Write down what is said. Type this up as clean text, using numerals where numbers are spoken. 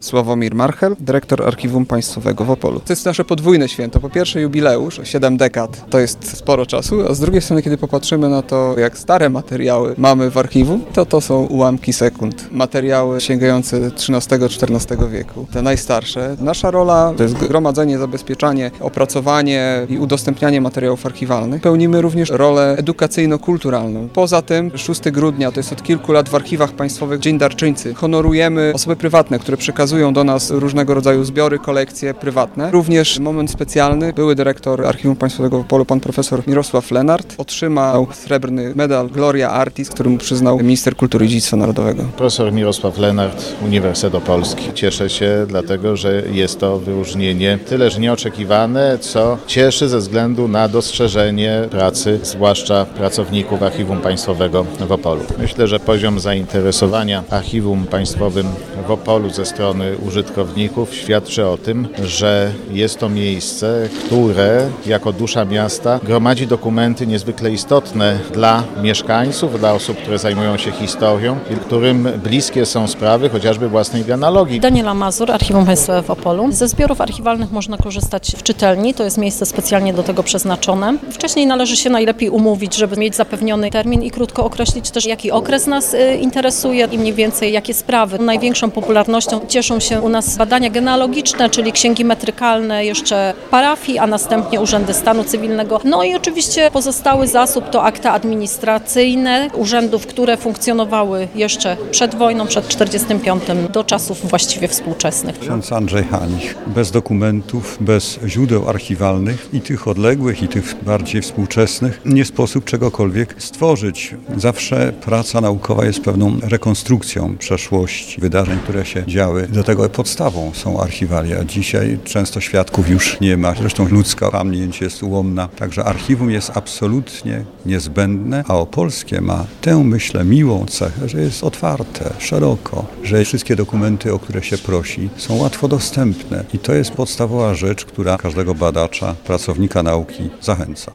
Sławomir Marchel, dyrektor Archiwum Państwowego w Opolu. To jest nasze podwójne święto. Po pierwsze jubileusz, 7 dekad, to jest sporo czasu, a z drugiej strony, kiedy popatrzymy na to, jak stare materiały mamy w archiwum, to są ułamki sekund. Materiały sięgające XIII-XIV wieku, te najstarsze. Nasza rola to jest gromadzenie, zabezpieczanie, opracowanie i udostępnianie materiałów archiwalnych. Pełnimy również rolę edukacyjno-kulturalną. Poza tym 6 grudnia, to jest od kilku lat w archiwach państwowych Dzień Darczyńcy. Honorujemy osoby prywatne, które przekazują do nas różnego rodzaju zbiory, kolekcje prywatne. Również moment specjalny. Były dyrektor Archiwum Państwowego w Opolu, pan profesor Mirosław Lenart, otrzymał srebrny medal Gloria Artis, który mu przyznał minister kultury i dziedzictwa narodowego. Profesor Mirosław Lenart, Uniwersytet Opolski. Cieszę się dlatego, że jest to wyróżnienie tyleż nieoczekiwane, co cieszy ze względu na dostrzeżenie pracy, zwłaszcza pracowników Archiwum Państwowego w Opolu. Myślę, że poziom zainteresowania Archiwum Państwowym w Opolu ze strony użytkowników świadczy o tym, że jest to miejsce, które jako dusza miasta gromadzi dokumenty niezwykle istotne dla mieszkańców, dla osób, które zajmują się historią i którym bliskie są sprawy chociażby własnej genealogii. Daniela Mazur, Archiwum Państwowe w Opolu. Ze zbiorów archiwalnych można korzystać w czytelni, to jest miejsce specjalnie do tego przeznaczone. Wcześniej należy się najlepiej umówić, żeby mieć zapewniony termin i krótko określić też, jaki okres nas interesuje i mniej więcej jakie sprawy. Największą popularnością cieszą się u nas badania genealogiczne, czyli księgi metrykalne jeszcze parafii, a następnie urzędy stanu cywilnego. No i oczywiście pozostały zasób to akta administracyjne urzędów, które funkcjonowały jeszcze przed wojną, przed 1945 do czasów właściwie współczesnych. Ksiądz Andrzej Hanich. Bez dokumentów, bez źródeł archiwalnych i tych odległych, i tych bardziej współczesnych nie sposób czegokolwiek stworzyć. Zawsze praca naukowa jest pewną rekonstrukcją przeszłości, wydarzeń, które się działy. Do tego podstawą są archiwalia. Dzisiaj często świadków już nie ma. Zresztą ludzka pamięć jest ułomna. Także archiwum jest absolutnie niezbędne, a opolskie ma tę, myślę, miłą cechę, że jest otwarte, szeroko, że wszystkie dokumenty, o które się prosi, są łatwo dostępne. I to jest podstawowa rzecz, która każdego badacza, pracownika nauki zachęca.